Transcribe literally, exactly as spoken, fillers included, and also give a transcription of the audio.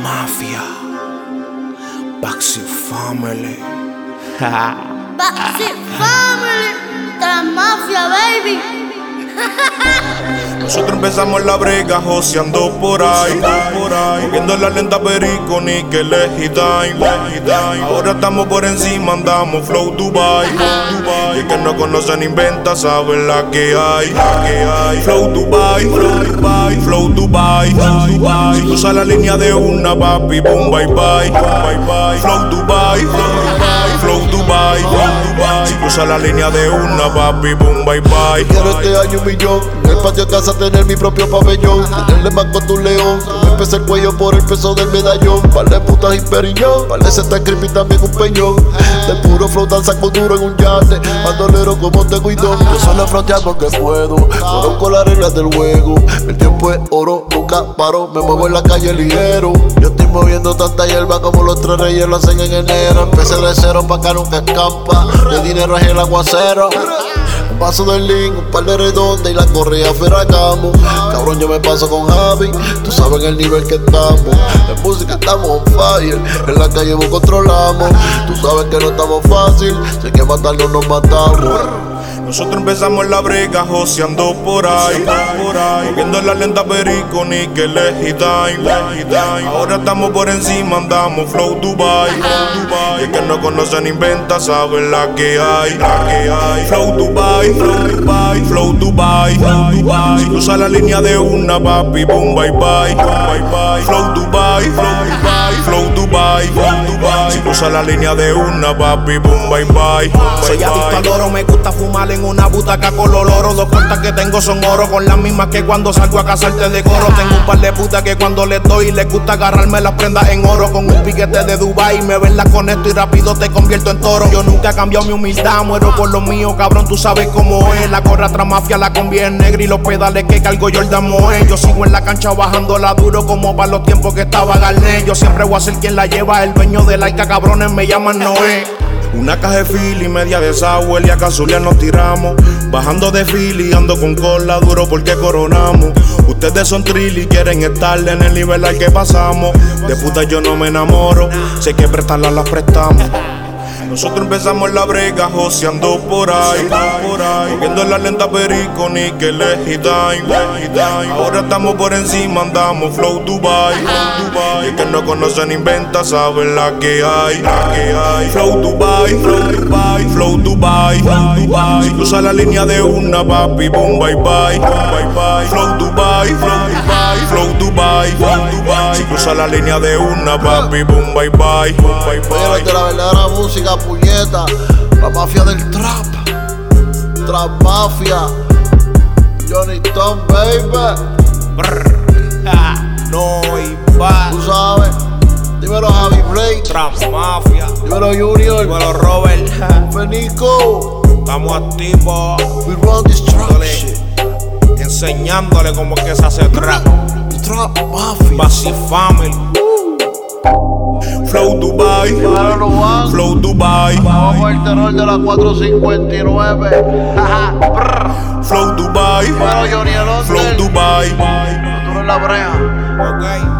Mafia, Baxi Family. Baxi Family, Trap Mafia, baby. Nosotros empezamos la brega joseando por ahí, por ahí, moviendo la lenta perico, ni que legitime. Ahora estamos por encima, andamos flow Dubai, Dubai. Y el que no conoce ni inventa, sabe la que hay, la que hay. Flow Dubai, flow Dubai, flow Dubai, Dubai. Si cruza la línea de una, papi, boom, bye bye, bye bye. Flow Dubai, flow Dubai, flow Dubai, Dubai. Si cruza la línea de una, papi, boom, bye bye. Quiero este año un millón, en el patio de casa tener mi propio pabellón, tenerle más con tu león, que me pese el cuello por el peso del medallón. Par de putas y periñón, par de seta creepy también un peñón. De puro flow tan saco duro en un yate, bandolero como te cuido. Yo solo frontear porque puedo, conozco las reglas del juego. El tiempo es oro, nunca paro, me muevo en la calle ligero. Yo estoy moviendo tanta hierba como los tres reyes lo hacen en enero. Empecé de cero pa' acá nunca escampa, de dinero es el aguacero. Un paso del link, un par de redondas y la correa Ferragamo. Cabrón, yo me paso con Javi, tú sabes el nivel que estamos. En música estamos on fire, en la calle vos controlamos. Tú sabes que no estamos fácil, si hay que matarnos nos matamos. Nosotros empezamos la brega joseando por ahí, por ahí, moviendo la lenta perico, ni que legitime. Ahora estamos por encima, andamos flow Dubai, Dubai. Y el que no conoce ni inventa, sabe la que hay, la que hay. Flow Dubai, flow Dubai, flow Dubai, Dubai. Si cruza la línea de una, papi, boom, bye bye, bye bye. Flow Dubai, flow Dubai, flow Dubai, Dubai. Si cruza la línea de una, papi, boom, bye bye. Soy adicto al oro, me gusta fumar en una butaca con los loros. Dos puertas que tengo son oro, con las mismas que cuando salgo a casarte de coro. Tengo un par de putas que cuando les doy les gusta agarrarme las prendas en oro. Con un piquete de Dubai me ven la conecto y rápido te convierto en toro. Yo nunca he cambiado mi humildad, muero por lo mío, cabrón, tú sabes cómo es. La corra Trap Mafia la conviene negra y los pedales que cargo Jordan Moe. Yo sigo en la cancha bajándola duro como para los tiempos que estaba Garnet. Yo siempre voy a ser quien la lleva, el dueño de Laika, cabrones me llaman Noé. Una caja de Philly, media de Sauer y a Cazulia nos tiramos. Bajando de Philly, ando con cola duro porque coronamos. Ustedes son trill y quieren estar en el nivel al que pasamos. De puta yo no me enamoro, sé que prestarlas las prestamos. Nosotros empezamos la brega joseando por ahí, por ahí, moviendo la lenta perico, ni que legitime. Ahora estamos por encima, andamos flow Dubai, Dubai. Y el que no conoce ni inventa, sabe la que hay, la que hay. Flow Dubai, flow Dubai, flow Dubai, Dubai. Si cruza la línea de una, papi, boom, bye bye, bye bye. Flow Dubai, flow Dubai, flow Dubai, Dubai. Si cruza la línea de una, papi, boom, bye bye, bye Oye, de la bye. verdadera música, puñeta, la mafia del trap, Trap Mafia, Johnny Tom, baby. Brr, ja, no iba. Tú sabes, dímelo Javi Blake, Trap Mafia, dímelo Junior, dímelo Robert. Fenico. Estamos activos, We run this trap dale, shit, enseñándole cómo es que se hace trap. Trap Mafia. Baxi Family. Flow Dubai, Claro, no va. Flow Dubai, Vamos con el terror de la cuatro cincuenta y nueve. Flow Dubai, Bueno, Johnny el Flow Hotel, Dubai. tú eres la brea. Ok.